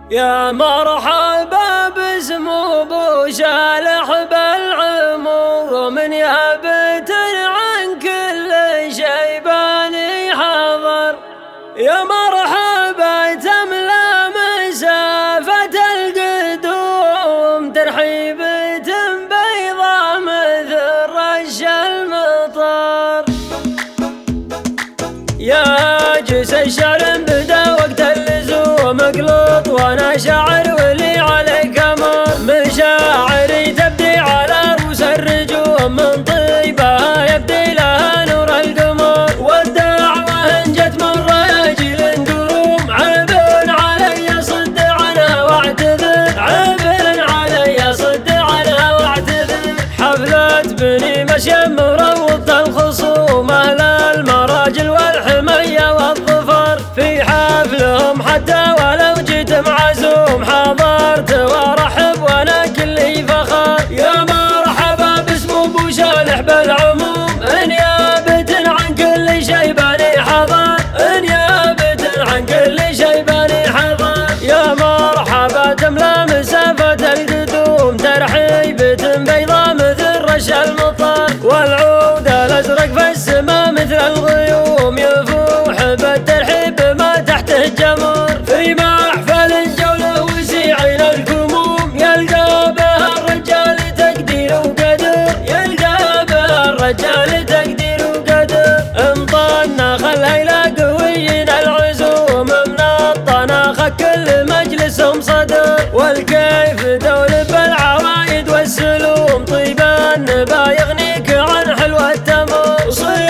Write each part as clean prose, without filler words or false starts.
يا مرحبا باسم ابو شالح بالعمر من يابت عن كل شيباني حضر. يا مرحبا تملا مسافة القدوم ترحيبة بيضا مثل رش المطر. يا جس الشعر بدا وقت اللزوم اقلط وانا شاعر ولي عليك امر. مشاعري تبدي على رؤوس الرجوم من طيبها يبدي لها نور القمر. والدعوة ان جت من راجل دروم عيب علي صد عنها واعتذر. عيب علي صد عنها واعتذر. حفلة بني مشيم مروض الخصوم اهل المراجل والحمية والظفر. في حفلهم حتى ولو جيت معزوم حضرت وارحب وانا كلي فخر. يا مرحبا باسم ابو شالح بالعموم انيابة عن كل شيباني حضر. انيابة عن كل شيباني حضر. يا مرحبا تملا مسافة القدوم ترحيبة بيضا مثل رش المطر. والعود الازرق في السماء مثل الغيوم يفوح بالترحيب ما تحته الجمر. في محفل الجولة وسيعين الكموم يلقى بها الرجال تقدير وقدر. يلقى بها الرجال تقدير وقدر. انطنا خلها الى قويين العزوم من الطناخة كل مجلسهم صدر. والكيف دول بالعوايد والسلوم طيب النبا يغنيك عن حلو التمر.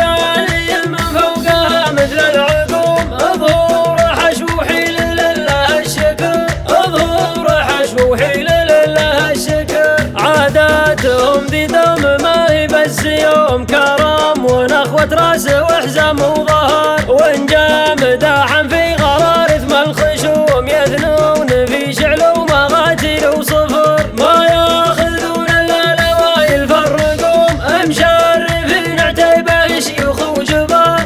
صياني من فوقها مثل العقوم ظهور حشو حيل لله الشكر. ظهور حشو حيل لله الشكر. عاداتهم ذي دوم ما هي بس يوم كرم ونخوة راس وحزام وظهر. وان جاء مداحا في غرار ثم الخشوم يثنون في شعل ومغاتيل وصفر. ما ياخذون الا لوايل فرقوم مشرفين عتيبه شيوخ وجبار.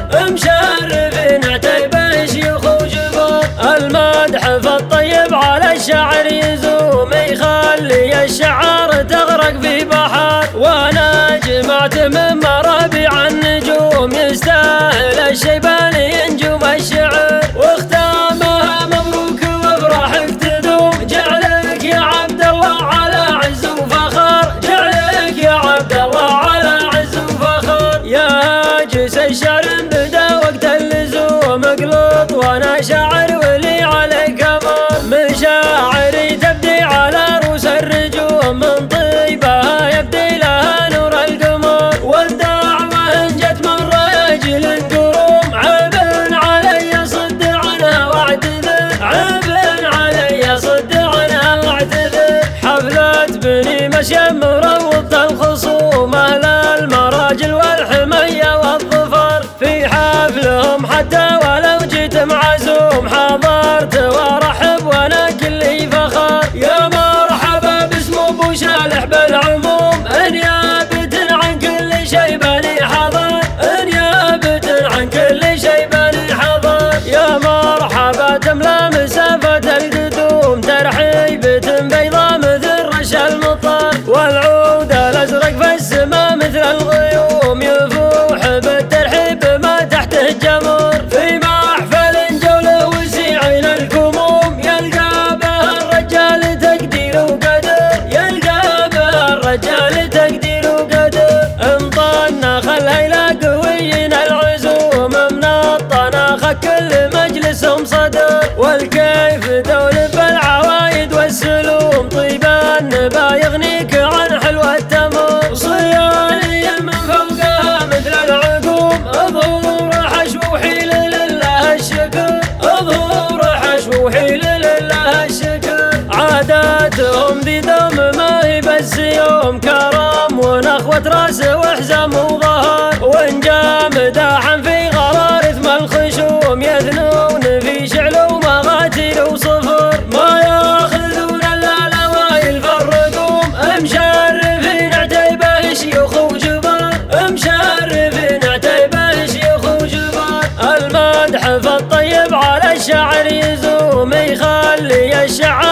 مشرفين عتيبه شيوخ وجبار. المدح فالطيب على الشعر يزوم يخلي الشعر تغرق في بحر. وانا جمعت من مرابع النجوم يستاهل الشيباني نجوم الشعر. واختامها مبروك وافراحك تدوم. جعلك يا عبد الله على عز وفخر. جعلك يا عبد الله على عز وفخر. يا جس الشعر بدا وقت اللزوم اقلط وانا شاعر ولي عليك امر. مشاعري تبدي على رؤوس الرجوم من طيبها يبدي لها نور القمر. والدعوة ان جت من راجل دروم عيب علي صد عنها واعتذر. عيب علي صد عنها واعتذر. حفلة بني مشيم مروض الخصوم اهل المراجل والحمية والظفر. في حفلهم حتى ولو جيت معزوم حضرت وارحب وانا كلي فخر. يا مرحبا باسم ابو شالح بالعموم انيابة عن كل شيباني حضر. انيابة عن كل شيباني حضر. يا مرحبا تملا مسافة القدوم ترحيبة بيضا مثل رش المطر. والعود الازرق في السماء مثل الغيوم يفوح بالترحيب ما تحته الجمر. في محفل جولة وسيعين الكموم يلقى بها الرجال تقدير وقدر. يلقى بها الرجال تقدير وقدر. انطنا خلها الى قويين العزوم من الطناخة كل مجلسهم صدر. والكيف دول بالعوايد والسلوم طيب النبا يغنيك عن حلو التمر. صياني من فوقها مثل العقوم ظهور حشو حيل لله الشكر. ظهور حشو حيل لله الشكر. عاداتهم ذي دوم ما هي بس يوم كرم ونخوة راس وحزام وظهر. وان جاء مداحا في غرار ثم الخشوم يثنون في شعل ومغاتيل وصفر. ما ياخذون الا لوايل فرقوم مشرفين عتيبه شيوخ وجبار. مشرفين عتيبه شيوخ وجبار. المدح فالطيب على الشعر يزوم يخلي الشعر